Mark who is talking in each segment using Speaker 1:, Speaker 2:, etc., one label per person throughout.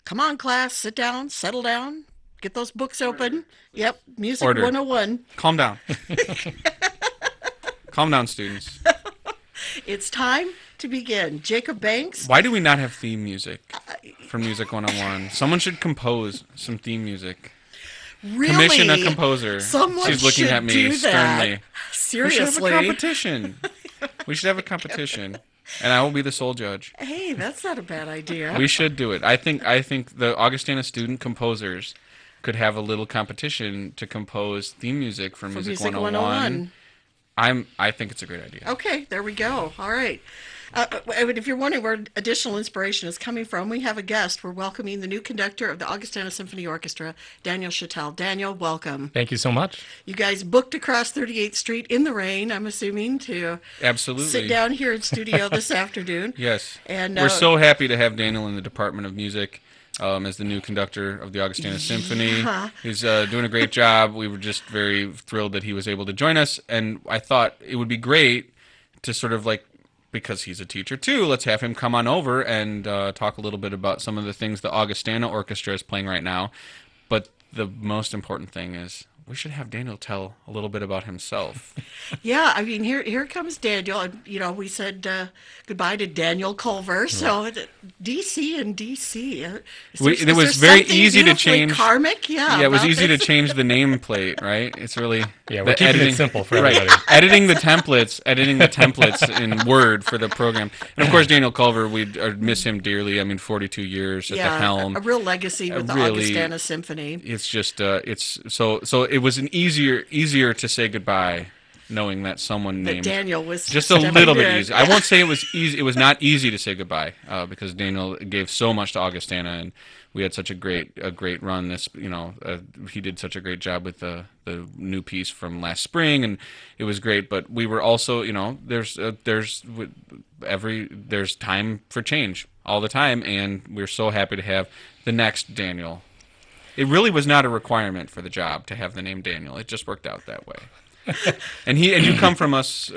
Speaker 1: Come on, class, sit down, settle down, get those books open. Yep, Music
Speaker 2: Order.
Speaker 1: 101.
Speaker 2: Calm down. Calm down, students.
Speaker 1: It's time to begin. Jacob Banks,
Speaker 2: Why do we not have theme music for Music 101? Someone should compose some theme music.
Speaker 1: really?
Speaker 2: Commission a composer.
Speaker 1: Someone
Speaker 2: She's looking
Speaker 1: should
Speaker 2: at me
Speaker 1: do that.
Speaker 2: sternly. We should have a
Speaker 1: Seriously.
Speaker 2: competition. We should have a competition. And I will be the sole judge.
Speaker 1: Hey, that's not a bad idea.
Speaker 2: We should do it. I think the Augustana student composers could have a little competition to compose theme music for Music
Speaker 1: Music
Speaker 2: 101. I think it's a great idea.
Speaker 1: Okay, there we go. All right. If you're wondering where additional inspiration is coming from, we have a guest. We're welcoming the new conductor of the Augustana Symphony Orchestra, Daniel Chattel. Daniel, welcome.
Speaker 3: Thank you so much.
Speaker 1: You guys booked across 38th Street in the rain, I'm assuming, to
Speaker 2: Absolutely.
Speaker 1: sit down here in studio this afternoon.
Speaker 2: Yes.
Speaker 1: And
Speaker 2: We're so happy to have Daniel in the Department of Music as the new conductor of the Augustana Symphony.
Speaker 1: Yeah.
Speaker 2: He's doing a great job. We were just very thrilled that he was able to join us. And I thought it would be great to sort of like, because he's a teacher too, let's have him come on over and talk a little bit about some of the things the Augustana Orchestra is playing right now. But the most important thing is we should have Daniel tell a little bit about himself.
Speaker 1: Yeah, I mean, here comes Daniel. And, we said goodbye to Daniel Culver. So DC and DC.
Speaker 2: It was very easy to
Speaker 1: beautifully
Speaker 2: change.
Speaker 1: karmic? Yeah,
Speaker 2: Yeah, it was
Speaker 1: about
Speaker 2: easy to
Speaker 1: this.
Speaker 2: change the nameplate, right? It's really
Speaker 3: Yeah,
Speaker 2: the
Speaker 3: we're keeping it simple for everybody.
Speaker 2: Right, editing the templates in Word for the program, and of course Daniel Culver, we miss him dearly. I mean, 42 years at the helm.
Speaker 1: A real legacy with the
Speaker 2: really-
Speaker 1: Augustana Symphony.
Speaker 2: It's just it's so it was an easier to say goodbye, knowing that someone
Speaker 1: That
Speaker 2: named
Speaker 1: Daniel was
Speaker 2: just a
Speaker 1: stepping
Speaker 2: little bit
Speaker 1: in.
Speaker 2: easy. I won't say it was easy. It was not easy to say goodbye because Daniel gave so much to Augustana, and we had such a great run. He did such a great job with the new piece from last spring, and it was great. But we were also, there's time for change all the time, and we're so happy to have the next Daniel. It really was not a requirement for the job to have the name Daniel. It just worked out that way. And you come from us.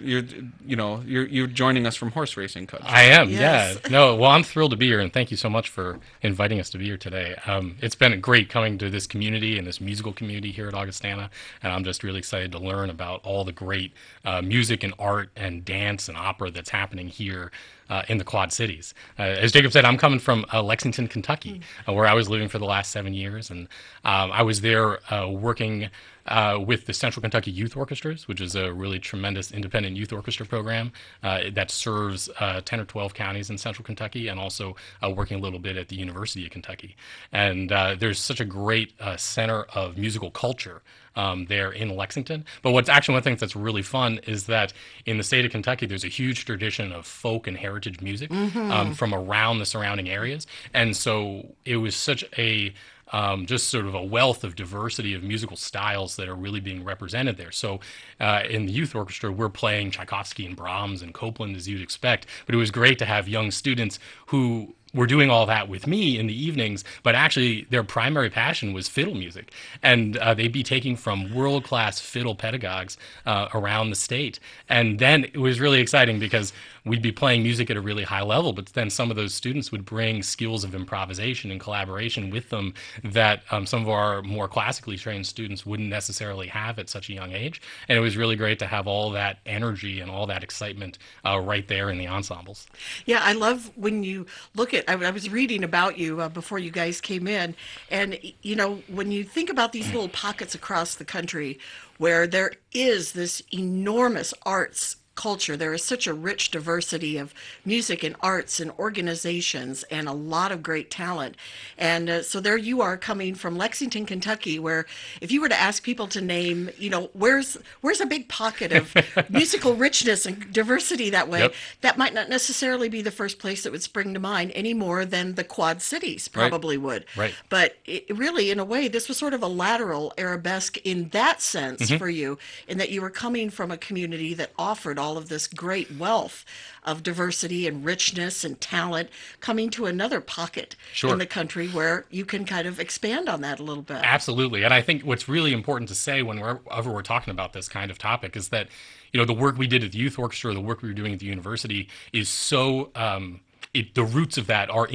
Speaker 2: You're joining us from horse racing country.
Speaker 3: I am,
Speaker 1: Yes.
Speaker 3: yeah. No, well, I'm thrilled to be here, and thank you so much for inviting us to be here today. It's been great coming to this community and this musical community here at Augustana, and I'm just really excited to learn about all the great music and art and dance and opera that's happening here in the Quad Cities. As Jacob said, I'm coming from Lexington, Kentucky, where I was living for the last 7 years, and I was there working with the Central Kentucky Youth Orchestras, which is a really tremendous independent youth orchestra program that serves 10 or 12 counties in Central Kentucky, and also working a little bit at the University of Kentucky. And there's such a great center of musical culture there in Lexington. But what's actually one of the things that's really fun is that in the state of Kentucky, there's a huge tradition of folk and heritage music from around the surrounding areas. And so it was such a just sort of a wealth of diversity of musical styles that are really being represented there. So in the youth orchestra, we're playing Tchaikovsky and Brahms and Copland, as you'd expect. But it was great to have young students who were doing all that with me in the evenings, but actually their primary passion was fiddle music. And they'd be taking from world-class fiddle pedagogues around the state. And then it was really exciting because we'd be playing music at a really high level, but then some of those students would bring skills of improvisation and collaboration with them that some of our more classically trained students wouldn't necessarily have at such a young age. And it was really great to have all that energy and all that excitement right there in the ensembles.
Speaker 1: Yeah, I love when you look at, I was reading about you before you guys came in, and when you think about these little pockets across the country where there is this enormous arts culture, there is such a rich diversity of music and arts and organizations and a lot of great talent. And so there you are coming from Lexington, Kentucky, where if you were to ask people to name, where's a big pocket of musical richness and diversity that way,
Speaker 3: Yep.
Speaker 1: that might not necessarily be the first place that would spring to mind any more than the Quad Cities probably would.
Speaker 3: Right.
Speaker 1: But it really, in a way, this was sort of a lateral arabesque in that sense for you, in that you were coming from a community that offered all of this great wealth of diversity and richness and talent, coming to another pocket
Speaker 3: Sure.
Speaker 1: in the country where you can kind of expand on that a little bit.
Speaker 3: Absolutely. And I think what's really important to say whenever we're talking about this kind of topic is that, the work we did at the youth orchestra, the work we were doing at the university is so, the roots of that are in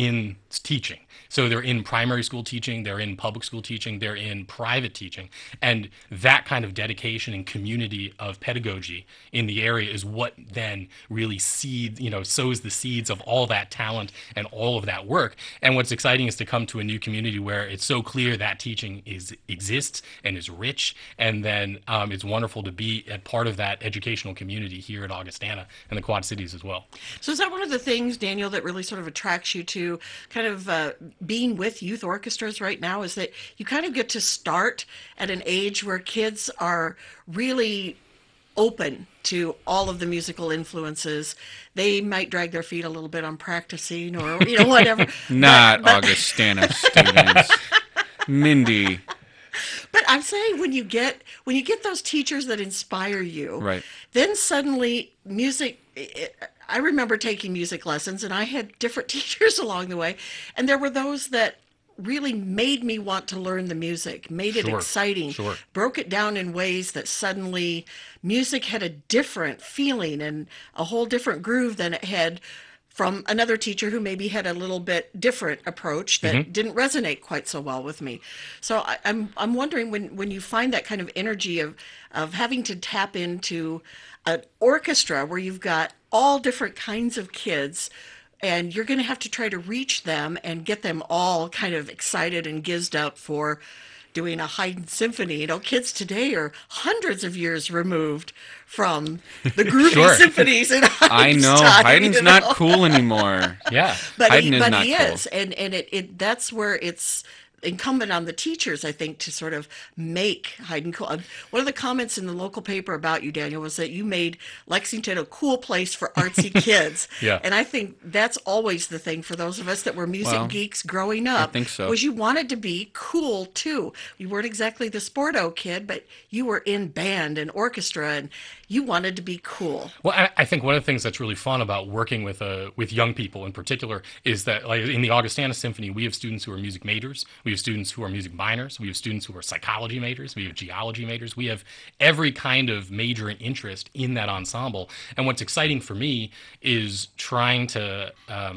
Speaker 3: teaching. So they're in primary school teaching, they're in public school teaching, they're in private teaching. And that kind of dedication and community of pedagogy in the area is what then really sows the seeds of all that talent and all of that work. And what's exciting is to come to a new community where it's so clear that teaching exists and is rich. And then it's wonderful to be a part of that educational community here at Augustana and the Quad Cities as well.
Speaker 1: So is that one of the things, Daniel, that really sort of attracts you to kind of being with youth orchestras right now, is that you kind of get to start at an age where kids are really open to all of the musical influences. They might drag their feet a little bit on practicing or, whatever.
Speaker 2: Not Augustana students. Mindy.
Speaker 1: But I'm saying when you get those teachers that inspire you,
Speaker 2: Right.
Speaker 1: then suddenly music. I remember taking music lessons, and I had different teachers along the way, and there were those that really made me want to learn the music, made it exciting, broke it down in ways that suddenly music had a different feeling and a whole different groove than it had from another teacher who maybe had a little bit different approach that didn't resonate quite so well with me. So I'm wondering when you find that kind of energy of having to tap into an orchestra where you've got all different kinds of kids, and you're going to have to try to reach them and get them all kind of excited and gizzed up for doing a Haydn symphony. Kids today are hundreds of years removed from the groovy symphonies in Haydn's
Speaker 2: I know.
Speaker 1: time,
Speaker 2: Haydn's not cool anymore.
Speaker 3: Yeah.
Speaker 1: But
Speaker 2: Haydn is not
Speaker 1: he
Speaker 2: cool.
Speaker 1: is, and that's where it's incumbent on the teachers, I think, to sort of make Haydn cool. One of the comments in the local paper about you, Daniel, was that you made Lexington a cool place for artsy kids.
Speaker 3: Yeah.
Speaker 1: And I think that's always the thing for those of us that were music geeks growing up.
Speaker 2: I think so.
Speaker 1: Was you wanted to be cool too. You weren't exactly the sporto kid, but you were in band and orchestra, and you wanted to be cool.
Speaker 3: Well, I think one of the things that's really fun about working with young people in particular is that, like in the Augustana Symphony, we have students who are music majors, we have students who are music minors, we have students who are psychology majors, we have geology majors, we have every kind of major and interest in that ensemble. And what's exciting for me is trying to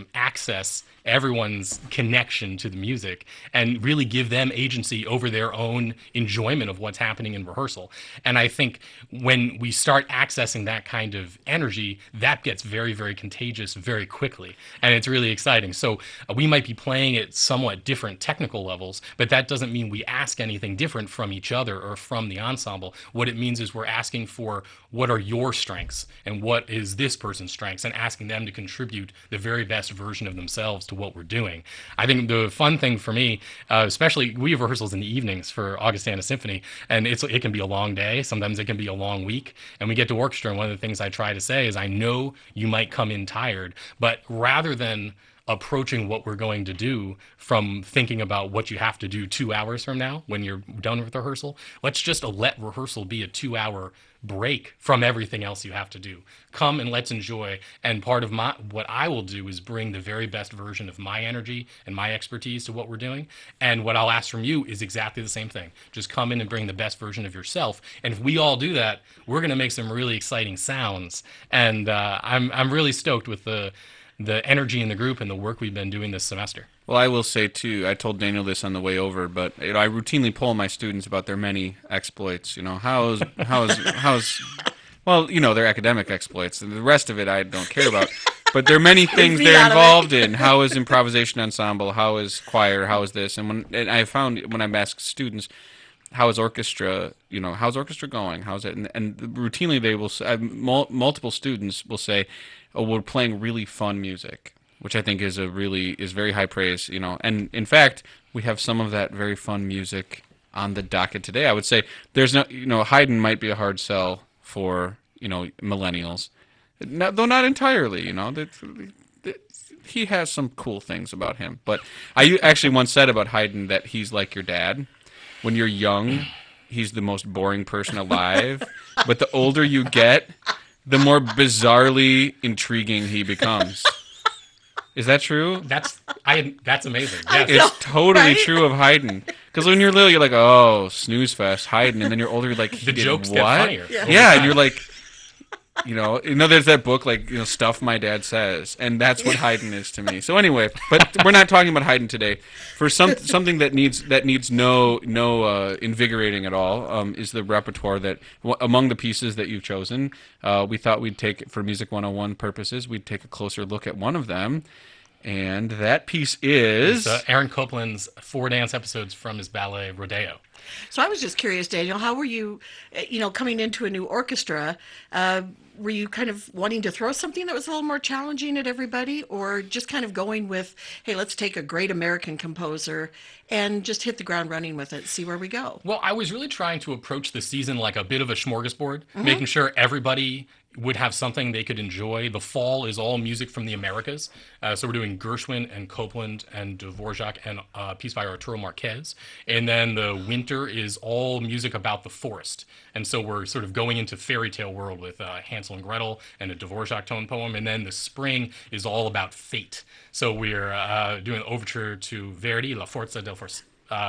Speaker 3: access everyone's connection to the music and really give them agency over their own enjoyment of what's happening in rehearsal. And I think when we start accessing that kind of energy, that gets very, very contagious very quickly. And it's really exciting. So we might be playing at somewhat different technical levels, but that doesn't mean we ask anything different from each other or from the ensemble. What it means is we're asking for what are your strengths and what is this person's strengths, and asking them to contribute the very best version of themselves to what we're doing. I think the fun thing for me, especially we have rehearsals in the evenings for Augustana Symphony, and it can be a long day. Sometimes it can be a long week, and we get to orchestra, and one of the things I try to say is, I know you might come in tired, but rather than approaching what we're going to do from thinking about what you have to do 2 hours from now when you're done with rehearsal, let's just let rehearsal be a 2-hour break from everything else you have to do. Come and let's enjoy. And part of what I will do is bring the very best version of my energy and my expertise to what we're doing. And what I'll ask from you is exactly the same thing. Just come in and bring the best version of yourself. And if we all do that, we're going to make some really exciting sounds. And I'm really stoked with the energy in the group and the work we've been doing this semester.
Speaker 2: Well, I will say, too, I told Daniel this on the way over, but I routinely poll my students about their many exploits. How's well, their academic exploits. The rest of it I don't care about. But there are many things they're involved in. How is improvisation ensemble? How is choir? How is this? And I found when I've asked students, how is orchestra? How's orchestra going? How's it? And routinely they will say, multiple students will say, "Oh, we're playing really fun music," which I think is very high praise. And in fact, we have some of that very fun music on the docket today. I would say there's no, Haydn might be a hard sell for millennials, though not entirely. He has some cool things about him. But I actually once said about Haydn that he's like your dad. When you're young, he's the most boring person alive. But the older you get, the more bizarrely intriguing he becomes. Is that true?
Speaker 3: That's amazing. Yes.
Speaker 2: It's totally true of Haydn. Because when you're little, you're like, oh, snooze fest, Haydn. And then you're older, you're like,
Speaker 3: the jokes
Speaker 2: what?
Speaker 3: get funnier.
Speaker 2: Yeah, and you're like, there's that book like stuff my dad says, and that's what Haydn is to me. So anyway, but we're not talking about Haydn today. For something that needs no invigorating at all is the repertoire that among the pieces that you've chosen, we thought we'd take for Music 101 purposes, we'd take a closer look at one of them. And that piece is
Speaker 3: Aaron Copland's 4 dance episodes from his ballet Rodeo.
Speaker 1: So I was just curious, Daniel, how were you, coming into a new orchestra? Were you kind of wanting to throw something that was a little more challenging at everybody, or just kind of going with, hey, let's take a great American composer and just hit the ground running with it, see where we go?
Speaker 3: Well, I was really trying to approach the season like a bit of a smorgasbord, making sure everybody would have something they could enjoy. The fall is all music from the Americas. So we're doing Gershwin and Copland and Dvorak and a piece by Arturo Marquez. And then the winter is all music about the forest. And so we're sort of going into fairy tale world with Hansel and Gretel and a Dvorak tone poem. And then the spring is all about fate. So we're doing an overture to Verdi, La Forza del Forza.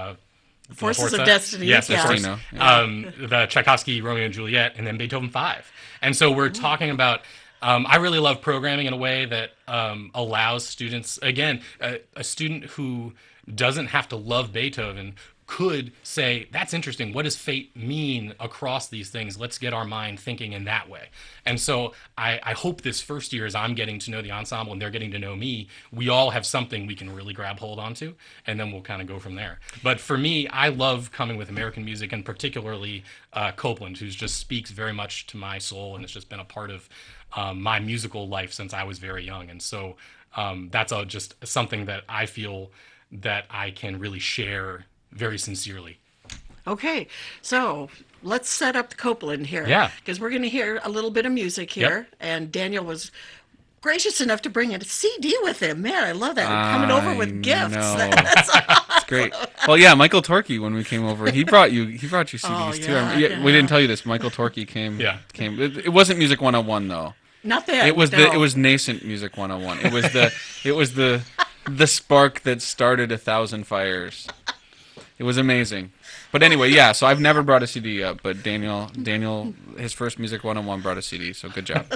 Speaker 1: Forces of Destiny.
Speaker 3: Yes, of course.
Speaker 2: Yeah.
Speaker 3: The Tchaikovsky Romeo and Juliet, and then Beethoven 5. And so we're talking about, I really love programming in a way that allows students, again, a student who doesn't have to love Beethoven could say, that's interesting. What does fate mean across these things? Let's get our mind thinking in that way. And so I hope this first year, as I'm getting to know the ensemble and they're getting to know me, we all have something we can really grab hold onto, and then we'll kind of go from there. But for me, I love coming with American music, and particularly Copland, who just speaks very much to my soul, and it's just been a part of my musical life since I was very young. And so that's just something that I feel that I can really share very sincerely.
Speaker 1: Okay, so let's set up the Copland here.
Speaker 3: Yeah.
Speaker 1: Because we're going to hear a little bit of music here.
Speaker 3: Yep.
Speaker 1: And Daniel was gracious enough to bring a CD with him. Man, I love that. Coming over with gifts.
Speaker 2: It's great. Well, yeah, Michael Torkey, when we came over, he brought you CDs too.
Speaker 1: yeah.
Speaker 2: We didn't tell you this. Michael Torkey came.
Speaker 3: Yeah.
Speaker 2: It wasn't Music 101 though.
Speaker 1: Not that.
Speaker 2: It was
Speaker 1: no.
Speaker 2: it was nascent Music 101. It was the spark that started 1,000 fires. It was amazing. But anyway, yeah, so I've never brought a CD yet, but Daniel, his first Music 101 brought a CD, so good job.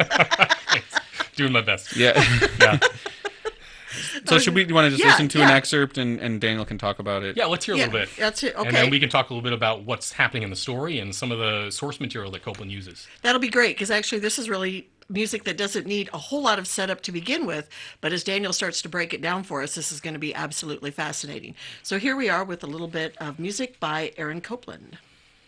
Speaker 3: Doing my best.
Speaker 2: Yeah.
Speaker 3: Yeah.
Speaker 2: So do you want to just
Speaker 1: Yeah,
Speaker 2: listen to
Speaker 1: yeah.
Speaker 2: an excerpt and Daniel can talk about it?
Speaker 3: Yeah, let's hear a little bit.
Speaker 1: That's it. Okay.
Speaker 3: And then we can talk a little bit about what's happening in the story and some of the source material that Copland uses.
Speaker 1: That'll be great, because actually this is really music that doesn't need a whole lot of setup to begin with, but as Daniel starts to break it down for us, this is going to be absolutely fascinating. So here we are with a little bit of music by Aaron Copland.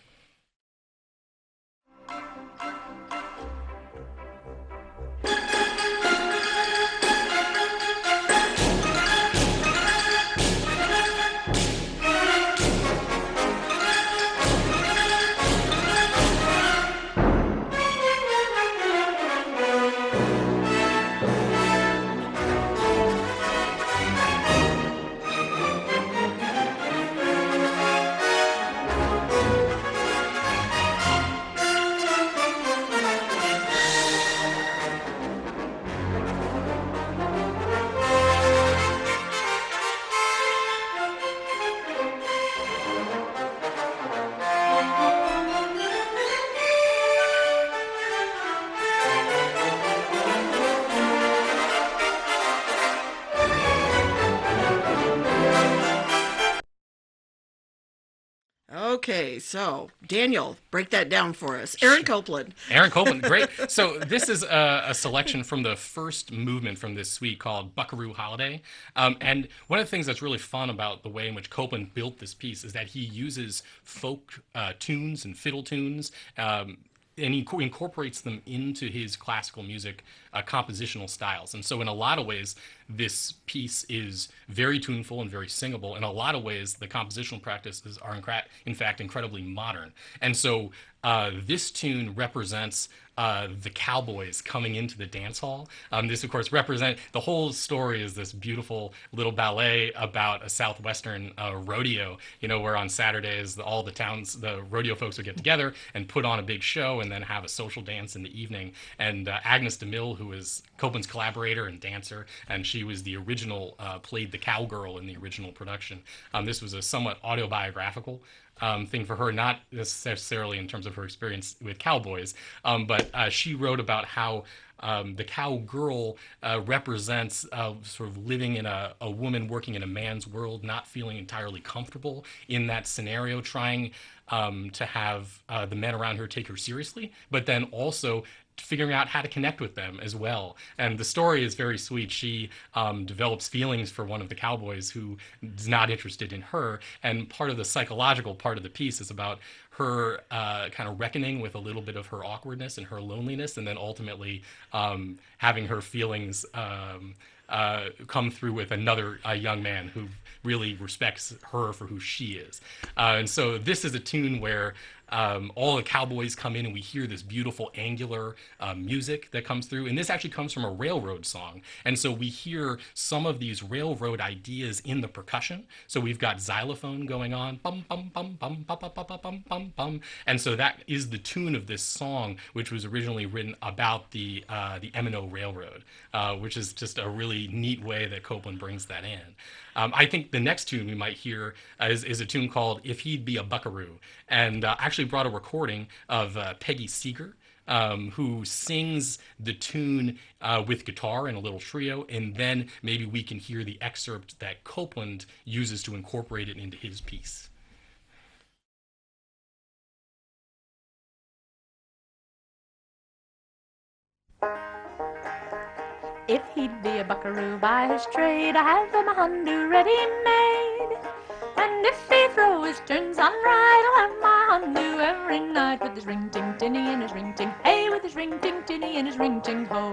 Speaker 1: Okay, so Daniel, break that down for us. Aaron Copland.
Speaker 3: Aaron Copland, great. So this is a selection from the first movement from this suite called Buckaroo Holiday. And one of the things that's really fun about the way in which Copland built this piece is that he uses folk tunes and fiddle tunes, and he incorporates them into his classical music compositional styles. And so in a lot of ways, this piece is very tuneful and very singable. In a lot of ways, the compositional practices are in fact incredibly modern. And so this tune represents the cowboys coming into the dance hall. This, of course, the whole story is this beautiful little ballet about a Southwestern rodeo, where on Saturdays, all the rodeo folks would get together and put on a big show and then have a social dance in the evening. And Agnes DeMille, who is Copland's collaborator and dancer, and she She was the original, played the cowgirl in the original production. This was a somewhat autobiographical thing for her, not necessarily in terms of her experience with cowboys, but she wrote about how the cowgirl represents sort of living in a woman working in a man's world, not feeling entirely comfortable in that scenario, trying to have the men around her take her seriously, but then also figuring out how to connect with them as well. And the story is very sweet. She develops feelings for one of the cowboys who is not interested in her. And part of the psychological part of the piece is about her kind of reckoning with a little bit of her awkwardness and her loneliness, and then ultimately having her feelings come through with another young man who really respects her for who she is. And so this is a tune where all the cowboys come in and we hear this beautiful angular music that comes through. And this actually comes from a railroad song. And so we hear some of these railroad ideas in the percussion. So we've got xylophone going on, bum, bum, bum, bum, bum, bum, bum, bum, bum, bum. And so that is the tune of this song, which was originally written about the M&O Railroad, which is just a really neat way that Copland brings that in. I think the next tune we might hear is a tune called If He'd Be a Buckaroo, and actually brought a recording of Peggy Seeger, who sings the tune with guitar in a little trio, and then maybe we can hear the excerpt that Copland uses to incorporate it into his piece.
Speaker 4: If he'd be a buckaroo by his trade, I have him a Hondo ready-made. And if he throw his turns on right, I'll have my Hondo every night with his ring-ting-tinny and his ring-ting hey, with his ring-ting-tinny and his ring-ting ho.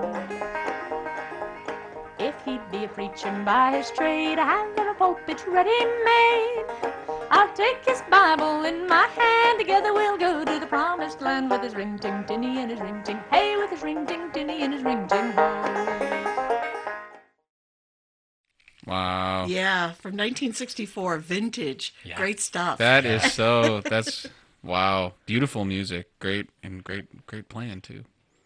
Speaker 4: If he'd be a preacher by his trade, I have him a pulpit ready-made. I'll take his Bible in my hand, together we'll go to the promised land with his ring-ting-tinny and his ring-ting hey, with his ring-ting-tinny and his ring-ting ho.
Speaker 2: Wow.
Speaker 1: Yeah, from 1964, vintage.
Speaker 3: Yeah.
Speaker 1: Great stuff.
Speaker 2: That is so. That's wow. Beautiful music. Great and great playing too.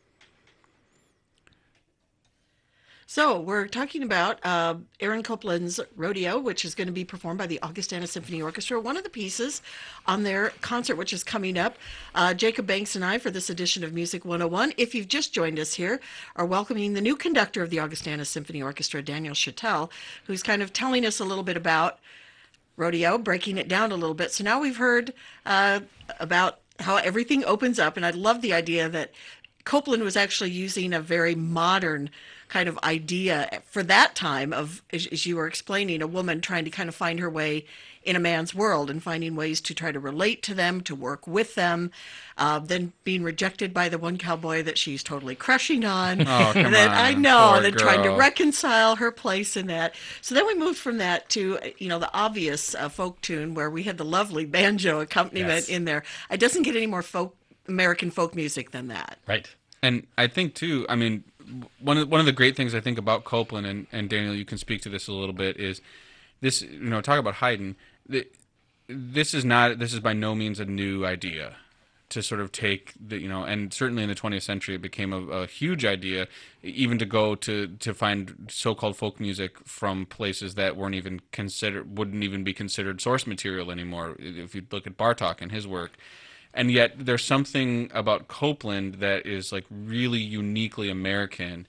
Speaker 1: So we're talking about Aaron Copland's Rodeo, which is going to be performed by the Augustana Symphony Orchestra, one of the pieces on their concert, which is coming up. Jacob Banks and I, for this edition of Music 101, if you've just joined us here, are welcoming the new conductor of the Augustana Symphony Orchestra, Daniel Chattel, who's kind of telling us a little bit about rodeo, breaking it down a little bit. So now we've heard about how everything opens up, and I love the idea that Copland was actually using a very modern kind of idea for that time of, as you were explaining, a woman trying to kind of find her way in a man's world and finding ways to try to relate to them, to work with them, then being rejected by the one cowboy that she's totally crushing on.
Speaker 2: Oh, come
Speaker 1: and then
Speaker 2: on,
Speaker 1: I know,
Speaker 2: poor
Speaker 1: then trying to
Speaker 2: girl.
Speaker 1: reconcile her place in that. So then we moved from that to, the obvious folk tune where we had the lovely banjo accompaniment
Speaker 3: Yes.
Speaker 1: in there. It doesn't get any more American folk music than that.
Speaker 3: Right.
Speaker 2: And I think too, I mean, one of the great things I think about Copland, and Daniel, you can speak to this a little bit, is this. Talk about Haydn. This is by no means a new idea to sort of take and certainly in the 20th century it became a huge idea, even to go to find so-called folk music from places that wouldn't even be considered source material anymore. If you look at Bartók and his work. And yet there's something about Copland that is like really uniquely American.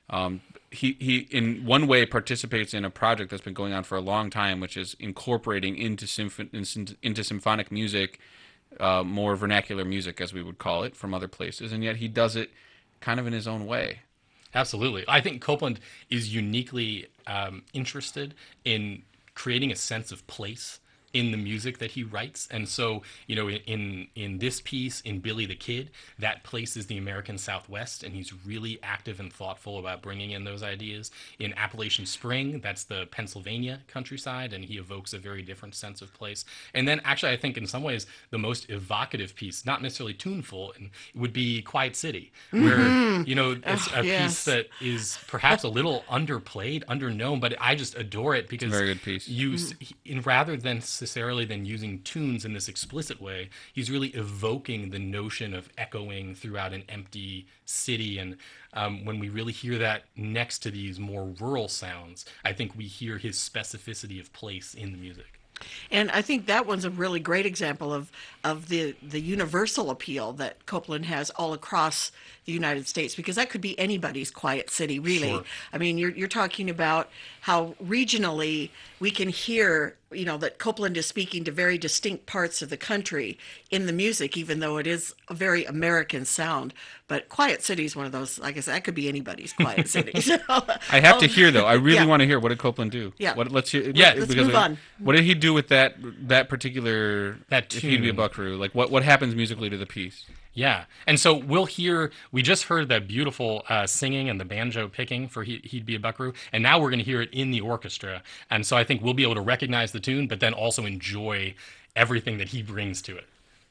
Speaker 2: He in one way participates in a project that's been going on for a long time, which is incorporating into symphonic music more vernacular music, as we would call it, from other places. And yet he does it kind of in his own way.
Speaker 3: Absolutely. I think Copland is uniquely interested in creating a sense of place in the music that he writes. And so, in this piece, in Billy the Kid, that place is the American Southwest, and he's really active and thoughtful about bringing in those ideas. In Appalachian Spring, that's the Pennsylvania countryside, and he evokes a very different sense of place. And then actually, I think in some ways, the most evocative piece, not necessarily tuneful, would be Quiet City, where, it's a piece that is perhaps a little underplayed, underknown, but I just adore it because
Speaker 2: Very good piece.
Speaker 3: rather than necessarily then using tunes in this explicit way. He's really evoking the notion of echoing throughout an empty city. And when we really hear that next to these more rural sounds, I think we hear his specificity of place in the music.
Speaker 1: And I think that one's a really great example of the universal appeal that Copeland has all across the United States, because that could be anybody's quiet city, really.
Speaker 3: Sure.
Speaker 1: I mean, you're talking about how regionally we can hear, that Copeland is speaking to very distinct parts of the country in the music, even though it is a very American sound. But Quiet City is one of those, like I said, that could be anybody's quiet city.
Speaker 2: I have to hear though. I really
Speaker 1: yeah.
Speaker 2: want to hear, what did Copeland do?
Speaker 1: Yeah.
Speaker 2: Let's hear.
Speaker 3: Yeah,
Speaker 1: let's
Speaker 2: because
Speaker 1: move on.
Speaker 2: What did he do with that particular
Speaker 3: That
Speaker 2: If He'd Be a
Speaker 3: tune.
Speaker 2: Buckaroo? Like what happens musically to the piece?
Speaker 3: Yeah. And so we just heard that beautiful singing and the banjo picking for He'd Be a Buckaroo. And now we're going to hear it in the orchestra. And so I think we'll be able to recognize the tune, but then also enjoy everything that he brings to it.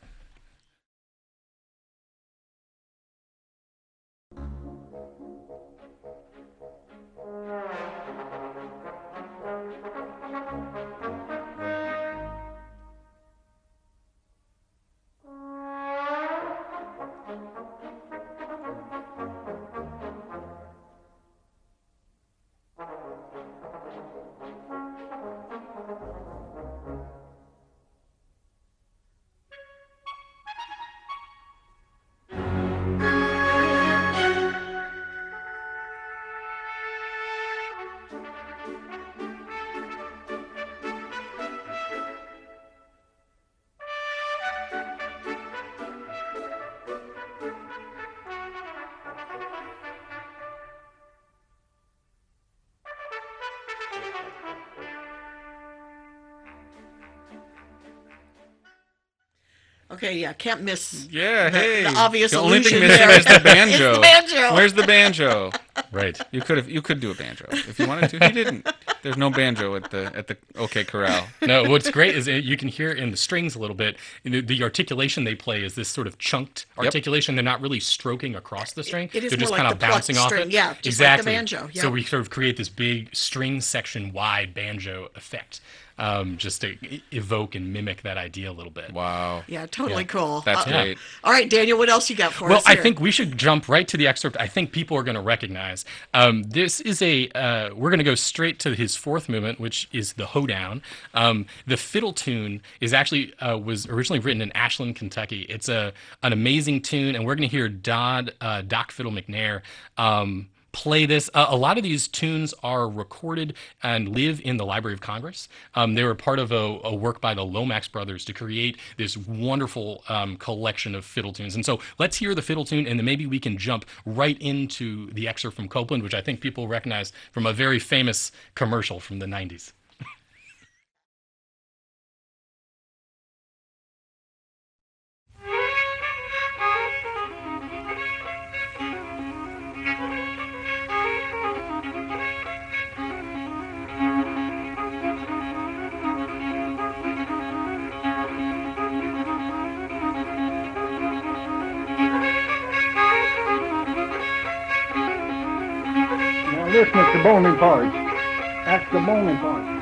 Speaker 1: Okay, yeah, can't miss.
Speaker 2: Yeah, hey.
Speaker 1: The obvious
Speaker 2: The only thing
Speaker 1: illusion
Speaker 2: missing
Speaker 1: there
Speaker 2: is the banjo.
Speaker 1: is the banjo.
Speaker 2: Where's the banjo?
Speaker 3: Right.
Speaker 2: You could do a banjo if you wanted to. He didn't. There's no banjo at the OK Corral.
Speaker 3: No, what's great is you can hear in the strings a little bit. The articulation they play is this sort of chunked articulation. They're not really stroking across the string.
Speaker 1: It is
Speaker 3: They're just
Speaker 1: more
Speaker 3: kind
Speaker 1: like
Speaker 3: of
Speaker 1: the plucked
Speaker 3: bouncing off
Speaker 1: string.
Speaker 3: it.
Speaker 1: Yeah, just like the
Speaker 3: exactly.
Speaker 1: banjo. Yeah.
Speaker 3: So we sort of create this big string section wide banjo effect, just to evoke and mimic that idea a little bit.
Speaker 2: Wow.
Speaker 1: Yeah, totally
Speaker 3: Yeah.
Speaker 1: cool.
Speaker 2: That's great.
Speaker 1: All right, Daniel, what else you got for
Speaker 3: Well,
Speaker 1: us
Speaker 3: I
Speaker 1: here?
Speaker 3: think we should jump right to the excerpt. I think people are going to recognize. This is we're going to go straight to his fourth movement, which is the hoedown. The fiddle tune is actually was originally written in Ashland, Kentucky. It's an amazing tune, and we're going to hear Doc Fiddle McNair play this. A lot of these tunes are recorded and live in the Library of Congress. They were part of a work by the Lomax brothers to create this wonderful collection of fiddle tunes. And so let's hear the fiddle tune, and then maybe we can jump right into the excerpt from Copeland, which I think people recognize from a very famous commercial from the 90s.
Speaker 5: Now listen at the boning part. That's the boning part.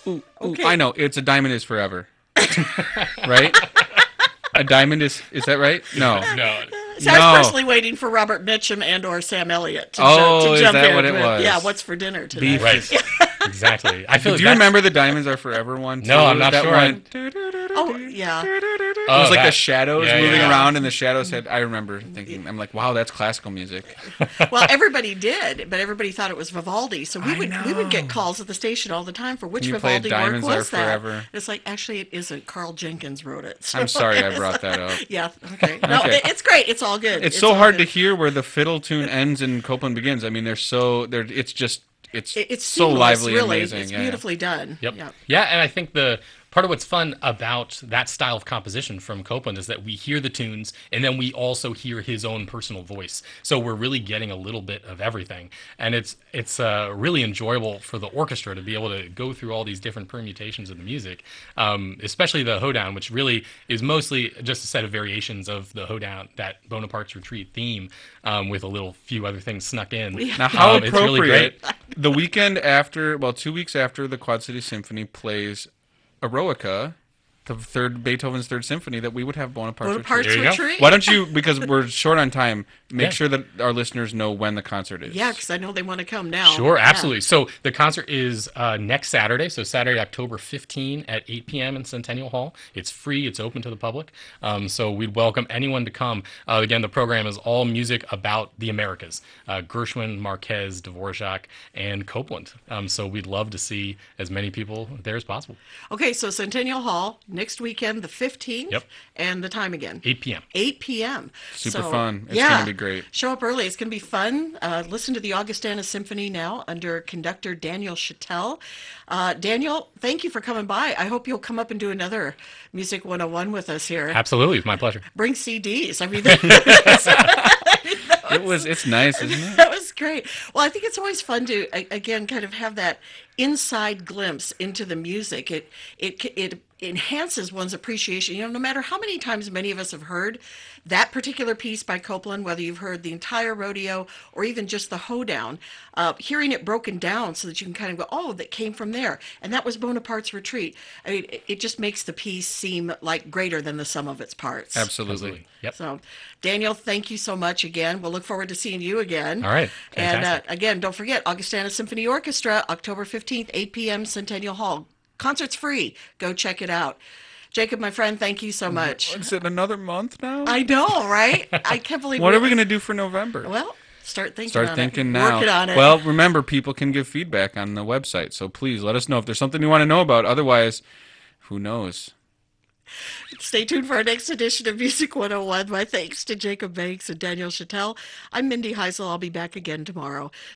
Speaker 2: Ooh,
Speaker 1: Okay.
Speaker 2: I know. It's a diamond is forever. Right? A diamond is that right? No.
Speaker 3: No.
Speaker 1: So I
Speaker 2: No.
Speaker 1: was personally waiting for Robert Mitchum and or Sam Elliott to,
Speaker 2: Oh,
Speaker 1: to
Speaker 2: is
Speaker 1: jump
Speaker 2: that
Speaker 1: in.
Speaker 2: what it
Speaker 1: with,
Speaker 2: was?
Speaker 1: Yeah, what's for dinner today?
Speaker 2: Beef.
Speaker 3: Right. Exactly. I feel
Speaker 2: Do you
Speaker 3: that's-
Speaker 2: remember the Diamonds Are Forever one?
Speaker 3: No,
Speaker 2: too?
Speaker 3: I'm not
Speaker 2: That
Speaker 3: sure.
Speaker 2: One,
Speaker 1: Oh, yeah.
Speaker 2: it was like the
Speaker 3: that.
Speaker 2: shadows
Speaker 3: Yeah,
Speaker 2: moving
Speaker 3: yeah.
Speaker 2: around, and the shadows had. I remember thinking, I'm like, wow, that's classical music.
Speaker 1: Well, everybody did, but everybody thought it was Vivaldi. So we would get
Speaker 2: know.
Speaker 1: calls at the station all the time for which
Speaker 2: Can you play
Speaker 1: Vivaldi work
Speaker 2: Diamonds
Speaker 1: was
Speaker 2: Are
Speaker 1: that?
Speaker 2: Forever?
Speaker 1: It's like actually it isn't. Carl Jenkins wrote it. So
Speaker 2: I'm sorry I brought that up.
Speaker 1: Yeah. Okay. No,
Speaker 2: Okay.
Speaker 1: it's great. It's all good.
Speaker 2: It's so
Speaker 1: all
Speaker 2: hard to
Speaker 1: good.
Speaker 2: hear where the fiddle tune ends and Copeland begins. I mean, it's just
Speaker 1: It's
Speaker 2: so
Speaker 1: seamless,
Speaker 2: lively, and
Speaker 1: really.
Speaker 2: amazing.
Speaker 1: It's
Speaker 2: Yeah,
Speaker 1: beautifully done.
Speaker 3: Yep.
Speaker 1: Yeah.
Speaker 3: Yeah, and I think the part of what's fun about that style of composition from Copeland is that we hear the tunes and then we also hear his own personal voice. So we're really getting a little bit of everything, and it's really enjoyable for the orchestra to be able to go through all these different permutations of the music, especially the hoedown, which really is mostly just a set of variations of the hoedown, that Bonaparte's Retreat theme, with a little few other things snuck in.
Speaker 2: Now, how
Speaker 3: It's really
Speaker 2: appropriate!
Speaker 3: great.
Speaker 2: The weekend after, 2 weeks after the Quad City Symphony plays Eroica, Beethoven's Third Symphony, that we would have Bonaparte's
Speaker 1: Bonaparte's
Speaker 2: Retreat.
Speaker 3: There you go.
Speaker 1: Retreat.
Speaker 2: Why don't you, because we're short on time, make
Speaker 3: Yeah.
Speaker 2: sure that our listeners know when the concert is.
Speaker 1: Yeah, because I know they want to come now.
Speaker 3: Sure,
Speaker 1: Yeah.
Speaker 3: absolutely. So the concert is next Saturday, so Saturday, October 15 at 8 p.m. in Centennial Hall. It's free, it's open to the public. So we'd welcome anyone to come. Again, the program is all music about the Americas, Gershwin, Marquez, Dvorak, and Copeland. So we'd love to see as many people there as possible.
Speaker 1: Okay, so Centennial Hall next weekend, the 15th.
Speaker 3: Yep.
Speaker 1: And the time again?
Speaker 3: 8 p.m.
Speaker 1: 8 p.m.
Speaker 2: Super fun. It's gonna be great.
Speaker 1: Show up early. It's going to be fun. Listen to the Augustana Symphony now under conductor Daniel Chattel. Daniel, thank you for coming by. I hope you'll come up and do another Music 101 with us here.
Speaker 3: Absolutely, it's my pleasure.
Speaker 1: Bring CDs. I mean,
Speaker 2: It's nice, isn't it?
Speaker 1: that was great. Well, I think it's always fun to again kind of have that inside glimpse into the music. It enhances one's appreciation. You know, no matter how many times many of us have heard that particular piece by Copeland, whether you've heard the entire rodeo or even just the hoedown, hearing it broken down so that you can kind of go, oh, that came from there, and that was Bonaparte's Retreat. I mean, it just makes the piece seem like greater than the sum of its parts.
Speaker 2: Absolutely.
Speaker 3: Yep.
Speaker 1: So, Daniel, thank you so much again. We'll look forward to seeing you again.
Speaker 3: All right.
Speaker 1: And
Speaker 3: Fantastic.
Speaker 1: again, don't forget, Augustana Symphony Orchestra, October 15th, 8 p.m., Centennial Hall. Concert's free. Go check it out. Jacob, my friend, thank you so much.
Speaker 2: Is it another month now?
Speaker 1: I know, right? I can't believe
Speaker 2: What are we going to do for November?
Speaker 1: Well, start thinking
Speaker 2: Start
Speaker 1: on
Speaker 2: thinking
Speaker 1: it.
Speaker 2: now.
Speaker 1: Working on it.
Speaker 2: Well, remember, people can give feedback on the website, so please let us know if there's something you want to know about. Otherwise, who knows?
Speaker 1: Stay tuned for our next edition of Music 101. My thanks to Jacob Banks and Daniel Chattel. I'm Mindy Heisel. I'll be back again tomorrow.